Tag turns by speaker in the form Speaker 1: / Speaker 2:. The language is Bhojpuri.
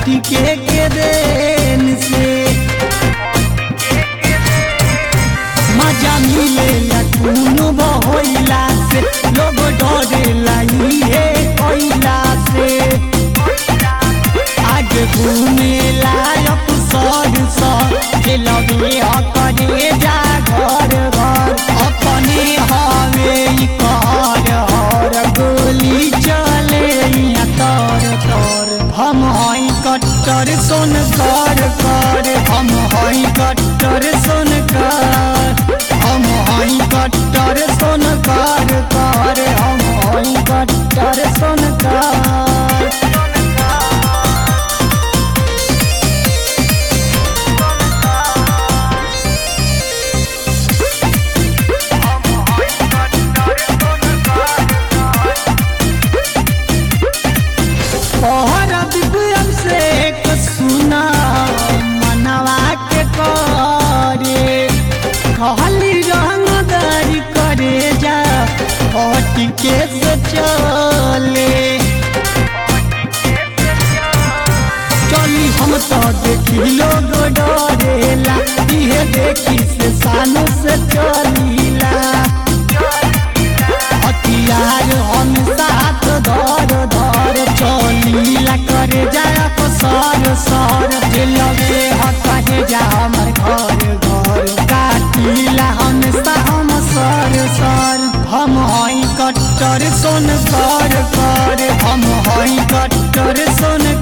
Speaker 1: टिके के देन से मजा मिलेला कोनो बहोइला से लोग डरेला इहे कोइला से आगे घूमेला अफसर से लगे करे जा घर घर अपने हवे कर हर गोली चले तर तर हम हई कट्टर सुन कर हम हई कट्टर सुन कर हम हई कट्टर सुन कर हम हई कट्टर सुन कर सुना मनवा के करे खाली रंगदारी करे जा टिके से चले चली हम तो देखी लोग डरेला इहे देखी से सानू से चलीला हथियार हम साथ धर चलीला करे जा सर लगे हटे जा हमर घर काटिला हम सर हम हई कट्टर सुन कर हम हई कट्टर सुन